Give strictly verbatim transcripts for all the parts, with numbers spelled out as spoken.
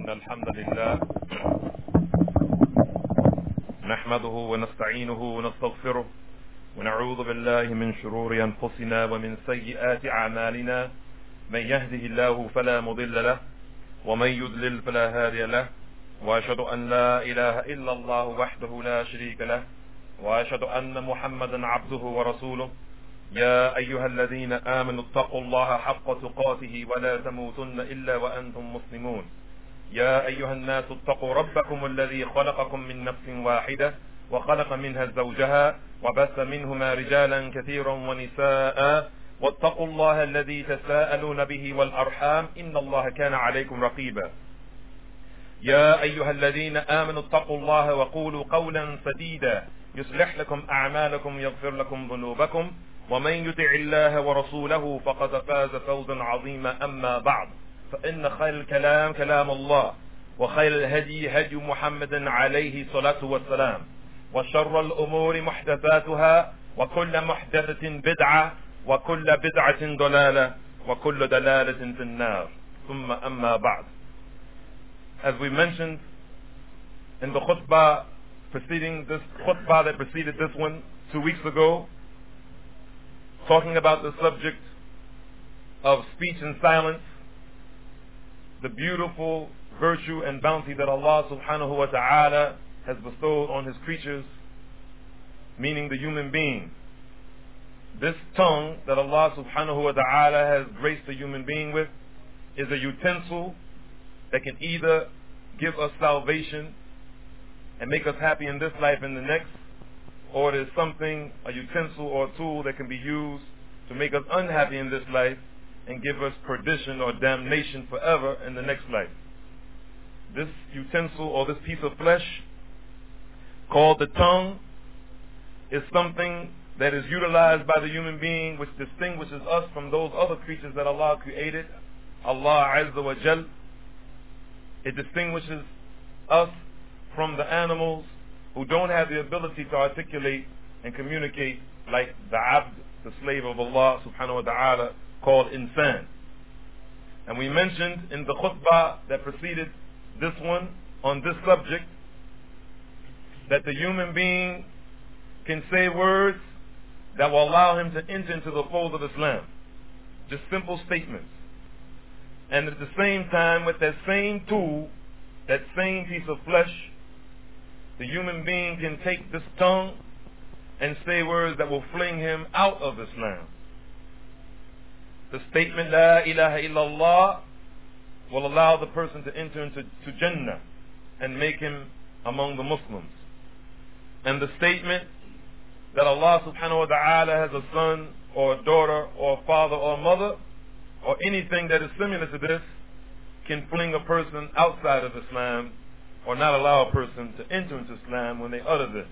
إن الحمد لله نحمده ونستعينه ونستغفره ونعوذ بالله من شرور أنفسنا ومن سيئات أعمالنا. من يهده الله فلا مضل له ومن يضلل فلا هادي له، وأشهد أن لا إله إلا الله وحده لا شريك له، وأشهد أن محمدا عبده ورسوله. يا أيها الذين آمنوا اتقوا الله حق تقاته ولا تموتن إلا وأنتم مسلمون. يا أيها الناس اتقوا ربكم الذي خلقكم من نفس واحدة وخلق منها زوجها وبث منهما رجالا كثيرا ونساء، واتقوا الله الذي تساءلون به والأرحام إن الله كان عليكم رقيبا. يا أيها الذين آمنوا اتقوا الله وقولوا قولا سديدا يصلح لكم أعمالكم يغفر لكم ذنوبكم، ومن يطع الله ورسوله فقد فاز فوزا عظيما. أما بعد، فإن خير الكلام كلام الله، وخير الهدي هدي محمد عليه الصلاة والسلام، وشر الأمور محدثاتها، وكل محدثة بدعة، وكل بدعة ضلالة، وكل ضلالة في النار. ثم أما بعد. As we mentioned in the khutbah preceding this khutbah that preceded this one two weeks ago, talking about the subject of speech and silence, the beautiful virtue and bounty that Allah subhanahu wa ta'ala has bestowed on his creatures, meaning the human being. This tongue that Allah subhanahu wa ta'ala has graced the human being with is a utensil that can either give us salvation and make us happy in this life and the next, or it is something, a utensil or a tool that can be used to make us unhappy in this life and give us perdition or damnation forever in the next life. This utensil or this piece of flesh called the tongue is something that is utilized by the human being, which distinguishes us from those other creatures that Allah created, Allah Azza wa Jal. It distinguishes us from the animals who don't have the ability to articulate and communicate like the abd, the slave of Allah subhanahu wa ta'ala, called insan. And we mentioned in the khutbah that preceded this one on this subject that the human being can say words that will allow him to enter into the fold of Islam. Just simple statements. And at the same time, with that same tool, that same piece of flesh, the human being can take this tongue and say words that will fling him out of Islam. The statement, La ilaha illallah, will allow the person to enter into to Jannah and make him among the Muslims. And the statement that Allah subhanahu wa ta'ala has a son or a daughter or a father or a mother or anything that is similar to this can fling a person outside of Islam or not allow a person to enter into Islam when they utter this.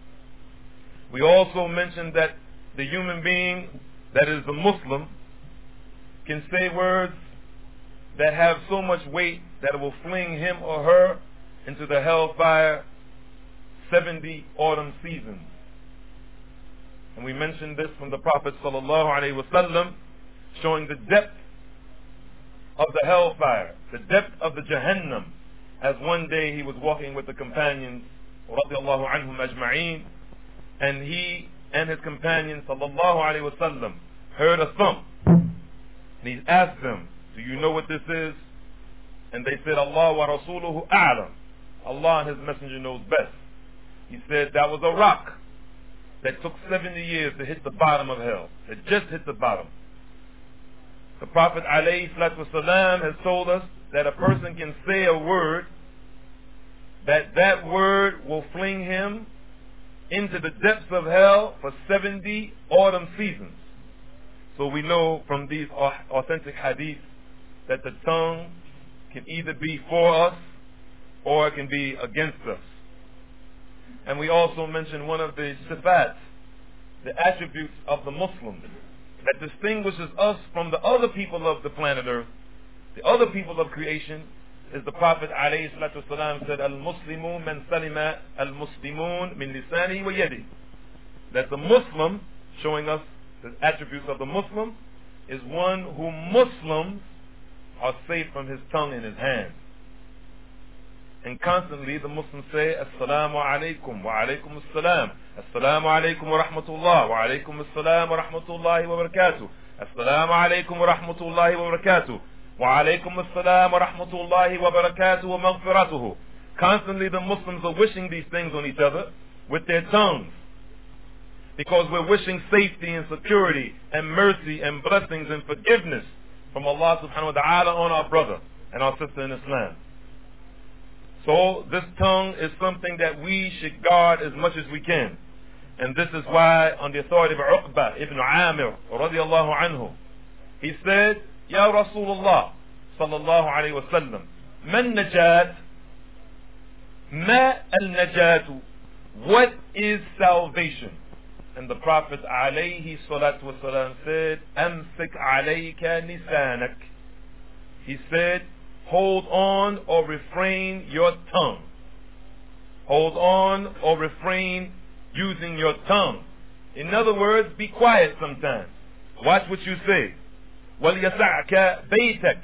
We also mentioned that the human being that is the Muslim can say words that have so much weight that it will fling him or her into the hellfire seventy autumn seasons. And we mentioned this from the Prophet sallallahu alaihi wasallam, showing the depth of the hellfire, the depth of the Jahannam, as one day he was walking with the companions radiallahu anhum ajma'een, and he and his companions sallallahu alaihi wasallam heard a thump, and he asked them, do you know what this is? And they said, Allah wa rasuluhu a'lam, Allah and his messenger knows best. He said that was a rock that took seventy years to hit the bottom of hell. It just hit the bottom. The Prophet alayhi salatu wasalam has told us that a person can say a word, that that word will fling him into the depths of hell for seventy autumn seasons. So we know from these authentic hadiths that the tongue can either be for us or it can be against us. And we also mentioned one of the sifat, the attributes of the Muslim that distinguishes us from the other people of the planet Earth, the other people of creation, is the Prophet alayhi salatu wasalam said, Al-Muslimun man salima al-Muslimun min lisanihi wa yadihi. That the Muslim, showing us the attributes of the Muslim, is one who Muslims are safe from his tongue and his hand. And constantly the Muslims say, Assalamu alaikum, wa alaikum assalam, Assalamu alaikum wa rahmatullah, wa alaikum assalam wa rahmatullahi wa barakatuh, Assalamu alaikum wa rahmatullahi wa barakatuh, wa alaikum assalam wa rahmatullahi wa barakatuh wa maghfiratuhu. Constantly the Muslims are wishing these things on each other with their tongues, because we're wishing safety and security and mercy and blessings and forgiveness from Allah subhanahu wa ta'ala on our brother and our sister in Islam. So this tongue is something that we should guard as much as we can. And this is why, on the authority of Uqba ibn Amir radiallahu anhu, he said, Ya Rasulullah sallallahu alayhi wa sallam, Man najat, ma al-najatu, what is salvation? And the Prophet alayhi salatu wasalam said, Amsik alayka nisanak. He said, hold on or refrain your tongue. Hold on or refrain using your tongue. In other words, be quiet sometimes. Watch what you say. وَلْيَسَعْكَ بَيْتَكَ,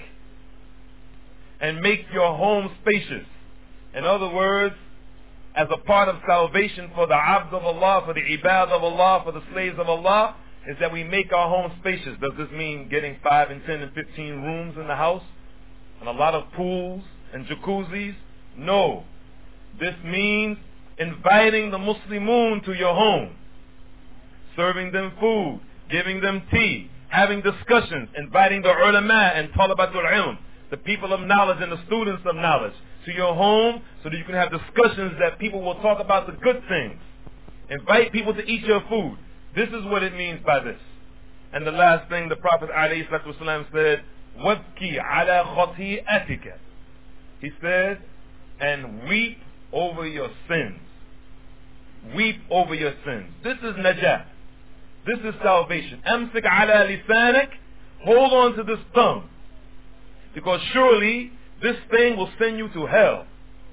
and make your home spacious. In other words, as a part of salvation for the abd of Allah, for the ibad of Allah, for the slaves of Allah, is that we make our home spacious. Does this mean getting five and ten and fifteen rooms in the house and a lot of pools and jacuzzis? No. This means inviting the Muslimun to your home, serving them food, giving them tea, having discussions, inviting the ulama and talabatul ilm, the people of knowledge and the students of knowledge, to your home so that you can have discussions that people will talk about the good things. Invite people to eat your food. This is what it means by this. And the last thing the Prophet ﷺ said, وَابْكِ عَلَى خَطِيئَتِكَ. He said, and weep over your sins. Weep over your sins. This is najat. This is salvation. أَمْسِكْ عَلَى لِسَانِكَ. Hold on to this tongue, because surely this thing will send you to hell.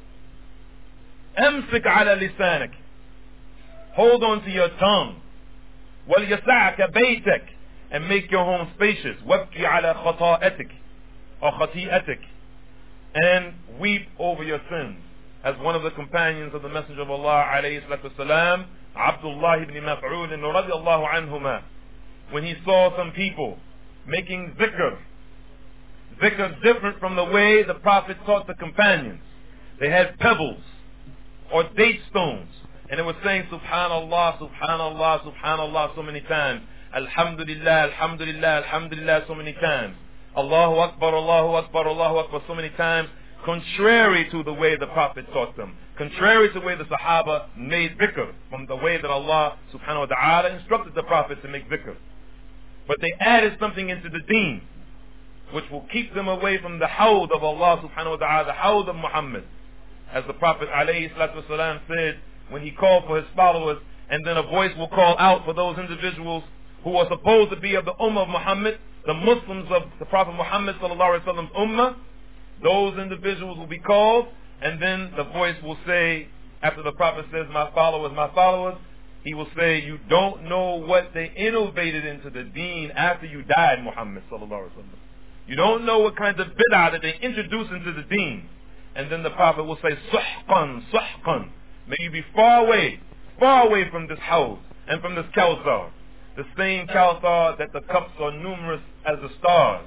أَمْسِكْ عَلَى لِسَانِكَ. Hold on to your tongue. وَلْيَسَعْكَ بَيْتَكَ, and make your home spacious. وَابْكِ عَلَى خَطَائِتِكَ or خَطِيئَتِكَ, and weep over your sins. As one of the companions of the Messenger of Allah alayhi salatu wasalam, Abdullah ibn Mas'ud radiallahu anhuma, when he saw some people making zikr, zikr different from the way the Prophet taught the companions. They had pebbles or date stones, and it was saying Subhanallah, Subhanallah, Subhanallah so many times, Alhamdulillah, Alhamdulillah, Alhamdulillah so many times, Allahu Akbar, Allahu Akbar, Allahu Akbar so many times, contrary to the way the Prophet taught them, contrary to the way the Sahaba made dhikr, from the way that Allah subhanahu wa ta'ala instructed the Prophet to make dhikr. But they added something into the deen, which will keep them away from the hawd of Allah subhanahu wa ta'ala, the hawd of Muhammad. As the Prophet alayhi salatu wasalam said, when he called for his followers, and then a voice will call out for those individuals who are supposed to be of the ummah of Muhammad, the Muslims of the Prophet Muhammad sallallahu alaihi wasallam's ummah, those individuals will be called, and then the voice will say, after the Prophet says, my followers, my followers, he will say, you don't know what they innovated into the deen after you died, Muhammad sallallahu alaihi wasallam. You don't know what kinds of bid'ah that they introduced into the deen. And then the Prophet will say, suhqan, suhqan. May you be far away, far away from this house and from this kawthar. The same kawthar that the cups are numerous as the stars.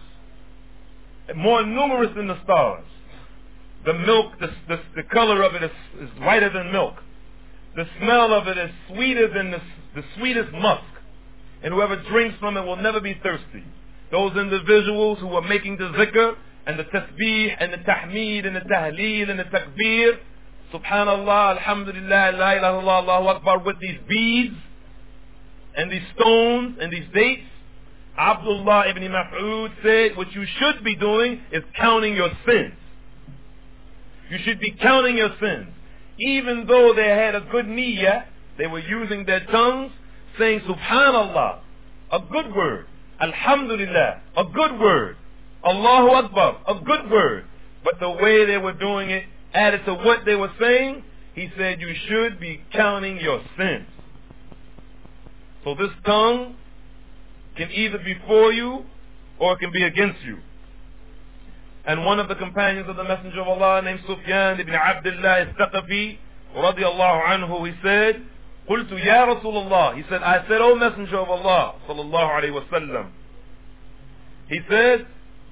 More numerous than the stars. The milk, the, the, the color of it is, is whiter than milk. The smell of it is sweeter than the, the sweetest musk. And whoever drinks from it will never be thirsty. Those individuals who are making the zikr and the tasbih and the tahmeed and the tahleel and the takbir, subhanallah, alhamdulillah, la ilaha illallah, Allahu Akbar, with these beads and these stones and these dates, Abdullah ibn Mas'ud said, what you should be doing is counting your sins. You should be counting your sins. Even though they had a good niyyah, they were using their tongues, saying subhanallah, a good word. Alhamdulillah, a good word. Allahu Akbar, a good word. But the way they were doing it added to what they were saying. He said you should be counting your sins. So this tongue can either be for you or it can be against you. And one of the companions of the Messenger of Allah named Sufyan ibn Abdullah al-Thaqafi radiyallahu anhu, he said, قلت يا رسول الله, he said, I said, O Messenger of Allah sallallahu alayhi wa sallam, he said,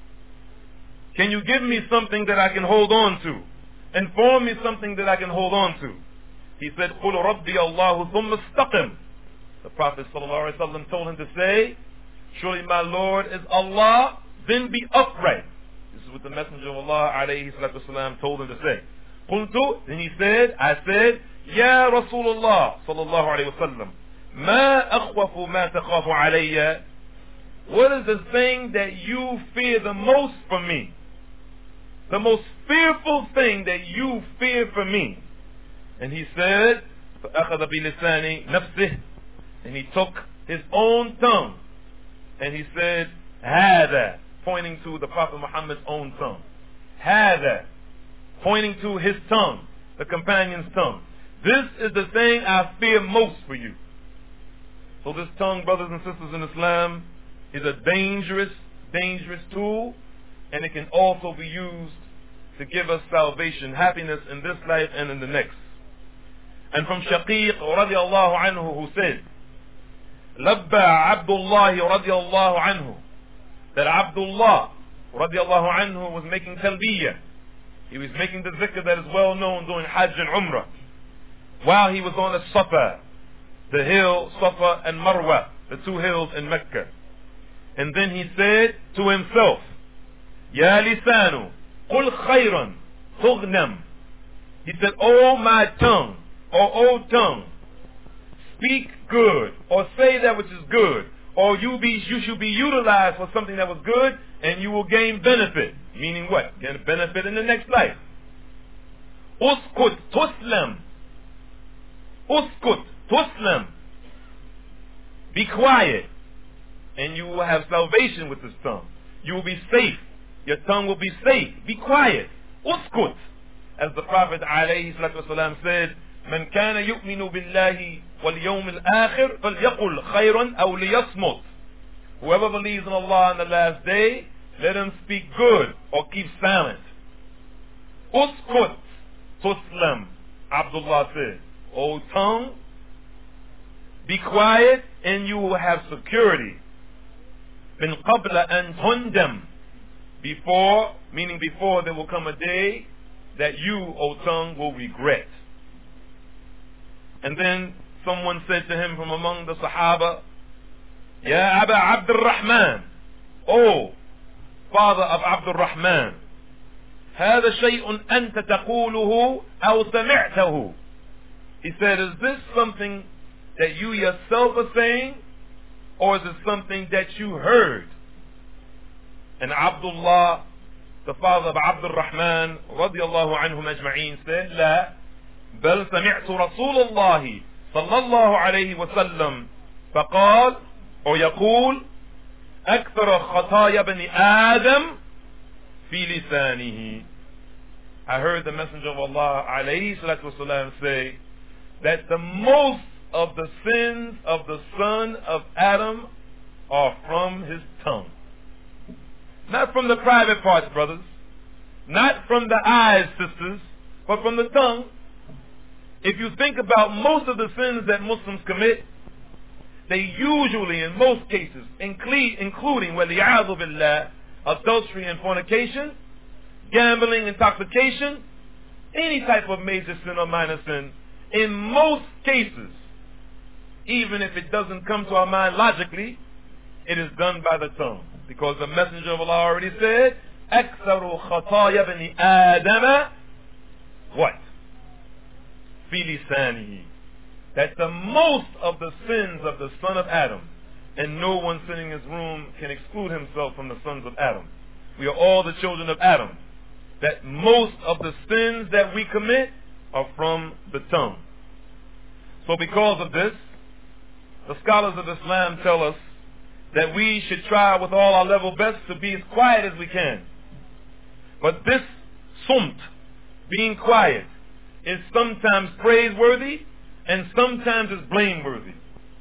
can you give me something that I can hold on to? Inform me something that I can hold on to. He said, قل ربي الله ثم استقم. The Prophet sallallahu alayhi wa sallam told him to say, surely my Lord is Allah, then be upright. This is what the Messenger of Allah alayhi salatu wasalam told him to say. قلت, then he said, I said, يا رسول الله صلى الله عليه وسلم ما أخوف ما تخاف علي. What is the thing that you fear the most from me? The most fearful thing that you fear from me. And he said, فأخذ بلسان نفسه, and he took his own tongue, and he said, هذا, pointing to the Prophet Muhammad's own tongue. هذا, pointing to his tongue, the companion's tongue. This is the thing I fear most for you. So this tongue, brothers and sisters in Islam, is a dangerous, dangerous tool, and it can also be used to give us salvation, happiness in this life and in the next. And from Shaqiq radiallahu anhu, who said, Labba Abdullah radiallahu anhu, that Abdullah radiallahu anhu was making talbiyah. He was making the zikr that is well known during Hajj and Umrah, while he was on the Safa, the hill Safa and Marwa, the two hills in Mecca. And then he said to himself, Ya lisanu, qul khayran, tughnam. He said, O my tongue, or O tongue, speak good, or say that which is good, or you be you should be utilized for something that was good, and you will gain benefit. Meaning what? Gain benefit in the next life. Uskut tuslam. Uskut tuslam. Be quiet, and you will have salvation with this tongue. You will be safe. Your tongue will be safe. Be quiet. Uskut. As the Prophet alayhi salatu wasalam said, Man kana yu'minu billahi wal yawm al-akhir falyaqul khayran aw liyasmut. Whoever believes in Allah on the last day, let him speak good or keep silent. Uskut tuslam. Abdullah said, O tongue, be quiet and you will have security. Min qabla an tundam. Before, meaning before there will come a day that you, O tongue, will regret. And then someone said to him from among the Sahaba, Ya Aba Abdul Rahman, O father of Abdul Rahman, هذا شيء أنت تقوله أو سمعته. He said, is this something that you yourself are saying, or is it something that you heard? And Abdullah, the father of Abdul Rahman radiyallahu anhum ajma'een, said, لا بل سمعت رسول الله صلى الله عليه وسلم فقال أو يقول أكثر خطايا بني آدم في لسانه. I heard the Messenger of Allah alayhi salatu wasalam say that the most of the sins of the son of Adam are from his tongue. Not from the private parts, brothers. Not from the eyes, sisters, but from the tongue. If you think about most of the sins that Muslims commit, they usually, in most cases, include, including, وَلِيَعَذُ بِاللَّهِ, adultery and fornication, gambling, intoxication, any type of major sin or minor sin, in most cases, even if it doesn't come to our mind logically, it is done by the tongue. Because the Messenger of Allah already said, أَكْثَرُ خَطَايَا بَنِي آدَمَ what? فِي لِسَانِهِ. That the most of the sins of the son of Adam, and no one sitting in his room can exclude himself from the sons of Adam. We are all the children of Adam. That most of the sins that we commit are from the tongue. So because of this, the scholars of Islam tell us that we should try with all our level best to be as quiet as we can. But this sumt, being quiet, is sometimes praiseworthy and sometimes is blameworthy.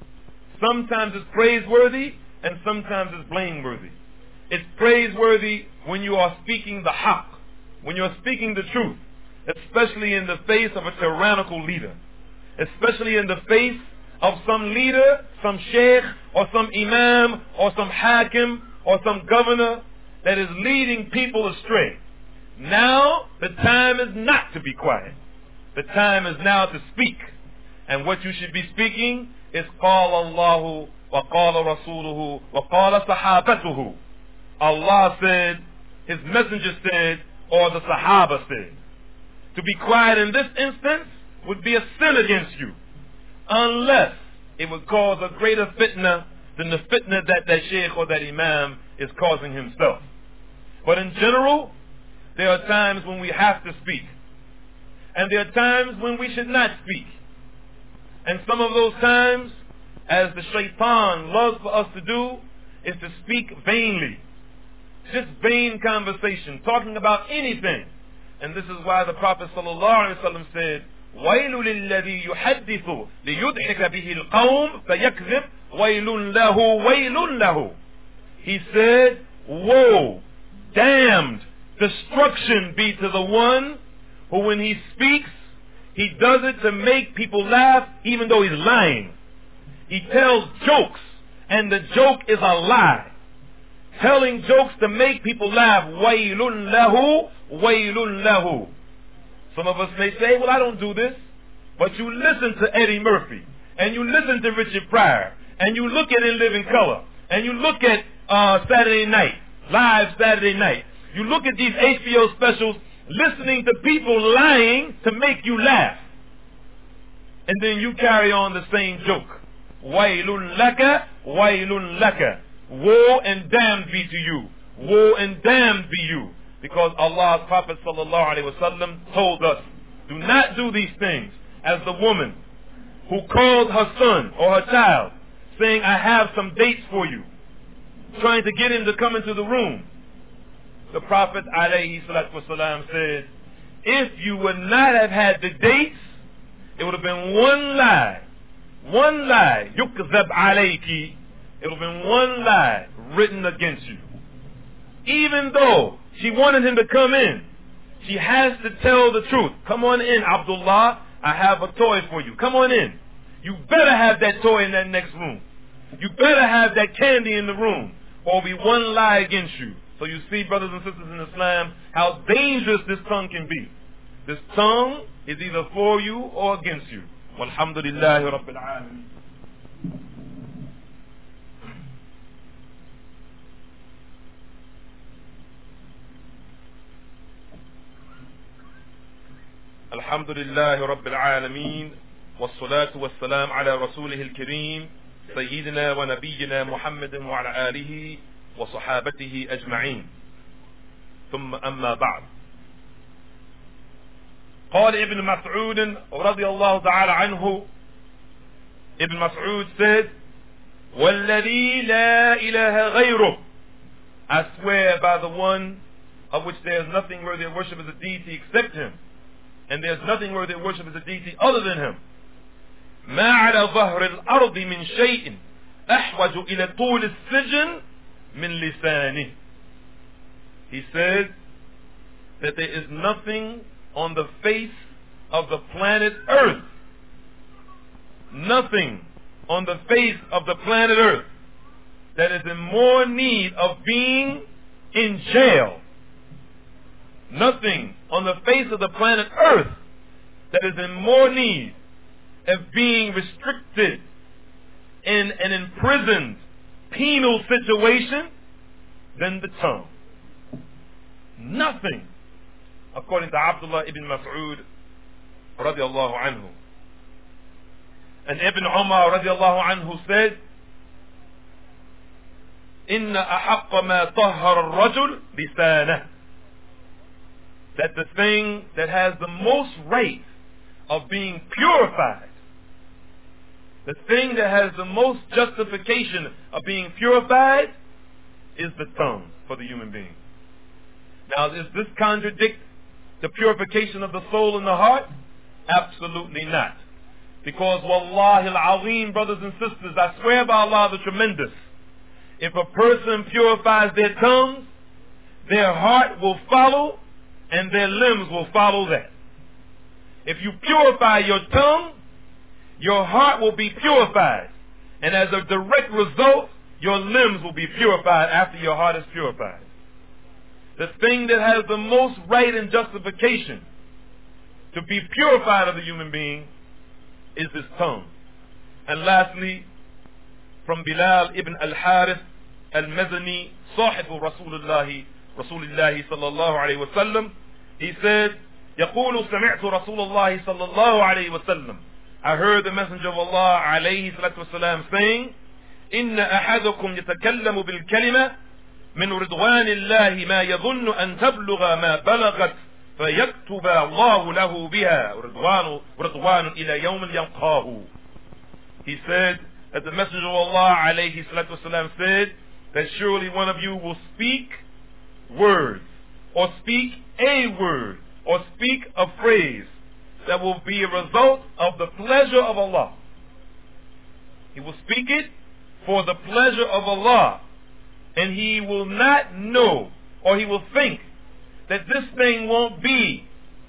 Sometimes it's praiseworthy and sometimes it's blameworthy. It's praiseworthy when you are speaking the haqq, when you are speaking the truth, especially in the face of a tyrannical leader, especially in the face of some leader, some sheikh, or some imam, or some hakim, or some governor that is leading people astray. Now, the time is not to be quiet. The time is now to speak. And what you should be speaking is قال الله وقال رسوله وقال صحابته. Allah said, His messenger said, or the Sahaba said. To be quiet in this instance would be a sin against you, unless it would cause a greater fitna than the fitna that that sheikh or that imam is causing himself. But in general, there are times when we have to speak, and there are times when we should not speak. And some of those times, as the shaitan loves for us to do, is to speak vainly. Just vain conversation, talking about anything. And this is why the Prophet ﷺ said, وَيْلٌ لِلَّذِي يُحَدِّثُ لِيُدْحِكَ بِهِ الْقَوْمِ فَيَكْذِبْ وَيْلٌ لَهُ وَيْلٌ لَهُ. He said, woe, damned, destruction be to the one who when he speaks, he does it to make people laugh even though he's lying. He tells jokes and the joke is a lie. Telling jokes to make people laugh. وَيْلٌ لَهُ وَيْلٌ لَهُ. Some of us may say, well, I don't do this. But you listen to Eddie Murphy, and you listen to Richard Pryor, and you look at In Living Color, and you look at uh, Saturday Night, Live Saturday Night. You look at these H B O specials, listening to people lying to make you laugh. And then you carry on the same joke. وَيْلٌ لَكَ وَيْلٌ لَكَ. Woe and damned be to you. Woe and damned be you. Because Allah's Prophet sallallahu alaihi wasallam told us, do not do these things. As the woman who called her son or her child, saying, I have some dates for you, trying to get him to come into the room. The Prophet alayhi salatu wasalam said, if you would not have had the dates, it would have been one lie. One lie. Yukzab alayki. It would have been one lie written against you. Even though she wanted him to come in, she has to tell the truth. Come on in, Abdullah. I have a toy for you. Come on in. You better have that toy in that next room. You better have that candy in the room, or be one lie against you. So you see, brothers and sisters in Islam, how dangerous this tongue can be. This tongue is either for you or against you. Walhamdulillahi Rabbil Alameen. الحمد لله رب العالمين والصلاة والسلام على رسوله الكريم سيدنا ونبينا محمد وعلى آله وصحابته أجمعين ثم أما بعد. قال ابن مسعود رضي الله تعالى عنه, Ibn Mas'ud said, والذي لا إله غيره, I swear by the one of which there is nothing worthy of worship as a deity except him, and there's nothing worthy of worship as a deity other than him. ما على ظهر الأرض من شيء أحوج إلى طول السجن من لسانه. He said that there is nothing on the face of the planet Earth, nothing on the face of the planet Earth that is in more need of being in jail. Nothing on the face of the planet Earth that is in more need of being restricted in an imprisoned penal situation than the tongue. Nothing, according to Abdullah ibn Mas'ud radiallahu anhu. And Ibn Umar radiallahu anhu said, إن أحق ما طهر الرجل لسانه, that the thing that has the most right of being purified, the thing that has the most justification of being purified, is the tongue for the human being. Now, does this contradict the purification of the soul and the heart? Absolutely not. Because wallahi al-azim, brothers and sisters, I swear by Allah the tremendous, if a person purifies their tongues, their heart will follow and their limbs will follow that. If you purify your tongue, your heart will be purified. And as a direct result, your limbs will be purified after your heart is purified. The thing that has the most right and justification to be purified of the human being is his tongue. And lastly, from Bilal ibn al-Harith al-Mazani, Sahibu Rasulullah, Rasulullah sallallahu alayhi wa sallam, he said, يقول سمعت رسول الله صلى الله عليه وسلم, I heard the Messenger of Allah alayhi salatu wasalam saying, إن أحدكم يتكلم بالكلمة من رضوان الله ما يظن أن تبلغ ما بلغت فيكتب الله له بها رضوان رضوان إلى يوم يلقاه. He said that the Messenger of Allah alayhi salatu wasalam said that surely one of you will speak words, or speak a word, or speak a phrase that will be a result of the pleasure of Allah. He will speak it for the pleasure of Allah, and he will not know, or he will think that this thing won't be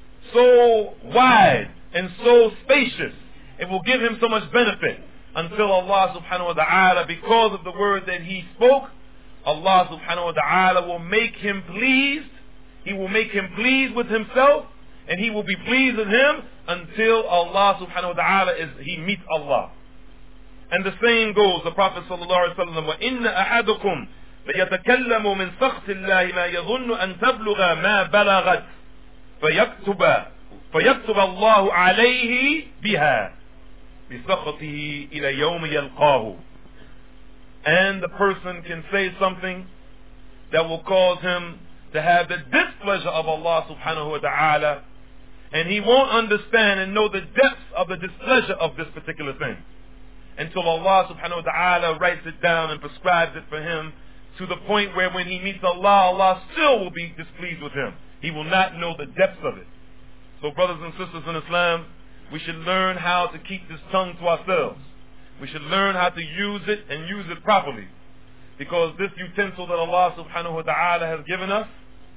so wide and so spacious, it will give him so much benefit, until Allah subhanahu wa ta'ala, because of the word that he spoke, Allah subhanahu wa ta'ala will make him pleased. He will make him pleased with himself, and he will be pleased with him until Allah subhanahu wa ta'ala is, he meets Allah. And the same goes, the Prophet sallallahu alaihi wasallam, وَإِنَّ أَحَدُكُمْ لَيَتَكَلَّمُ مِنْ سَخْطِ اللَّهِ مَا يَظُنُّ أَنْ تَبْلُغَ مَا بَلَغَتْ فَيَكْتُبَ فَيَكْتُبَ اللَّهُ عَلَيْهِ بِهَا بِسَخْطِهِ إِلَى يَوْمِ يَلْقَاهُ. And the person can say something that will cause him to have the displeasure of Allah subhanahu wa ta'ala, and he won't understand and know the depths of the displeasure of this particular thing until Allah subhanahu wa ta'ala writes it down and prescribes it for him, to the point where when he meets Allah, Allah still will be displeased with him. He will not know the depths of it. So brothers and sisters in Islam, we should learn how to keep this tongue to ourselves. We should learn how to use it and use it properly, because this utensil that Allah subhanahu wa ta'ala has given us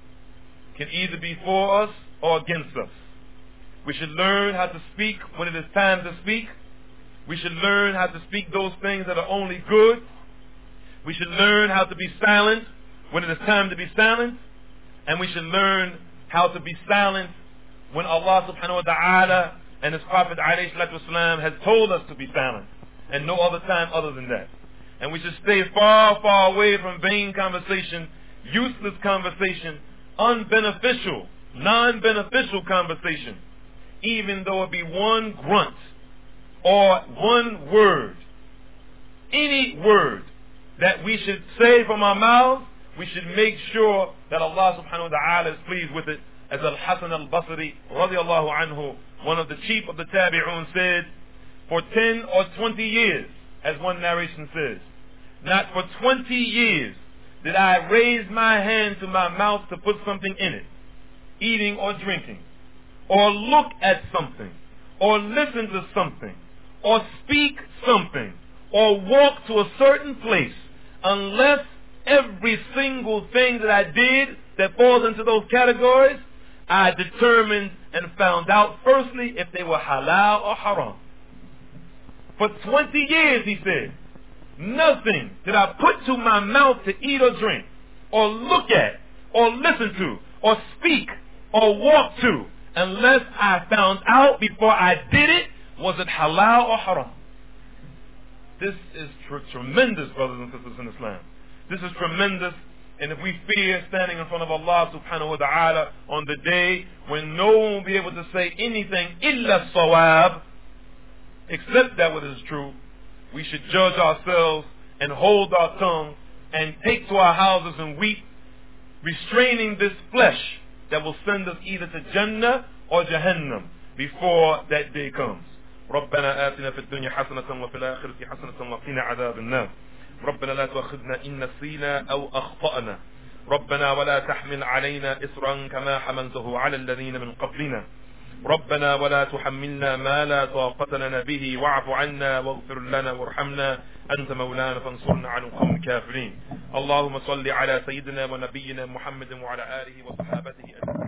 can either be for us or against us. We should learn how to speak when it is time to speak. We should learn how to speak those things that are only good. We should learn how to be silent when it is time to be silent. And we should learn how to be silent when Allah subhanahu wa ta'ala and His Prophet alayhi salatu wasalam has told us to be silent, and no other time other than that. And we should stay far, far away from vain conversation, useless conversation, unbeneficial, non-beneficial conversation, even though it be one grunt or one word. Any word that we should say from our mouths, we should make sure that Allah subhanahu wa ta'ala is pleased with it. As Al-Hasan al-Basri radiallahu anhu, one of the chief of the Tabi'un, said, for ten or twenty years, as one narration says, not for twenty years did I raise my hand to my mouth to put something in it, eating or drinking, or look at something, or listen to something, or speak something, or walk to a certain place, unless every single thing that I did that falls into those categories, I determined and found out firstly if they were halal or haram. For twenty years, he said, nothing did I put to my mouth to eat or drink, or look at, or listen to, or speak, or walk to, unless I found out before I did it, was it halal or haram. This is tr- tremendous, brothers and sisters in Islam. This is tremendous. And if we fear standing in front of Allah subhanahu wa ta'ala on the day when no one will be able to say anything illa sawab, except that what is true, we should judge ourselves and hold our tongue and take to our houses and weep, restraining this flesh that will send us either to Jannah or Jahannam before that day comes. ربنا آتنا في الدنيا حسنة وفي الآخرة حسنة وقنا عذاب النار ربنا لا تؤاخذنا إن نسينا أو أخطأنا ربنا ولا تحمل علينا إصرا كما حملته على الذين من قبلنا ربنا ولا تحملنا ما لا طاقة لنا به واعف عنا واغفر لنا وارحمنا أنت مولانا فانصرنا على القوم الكافرين. اللهم صل على سيدنا ونبينا محمد وعلى آله وصحابته أجمعين.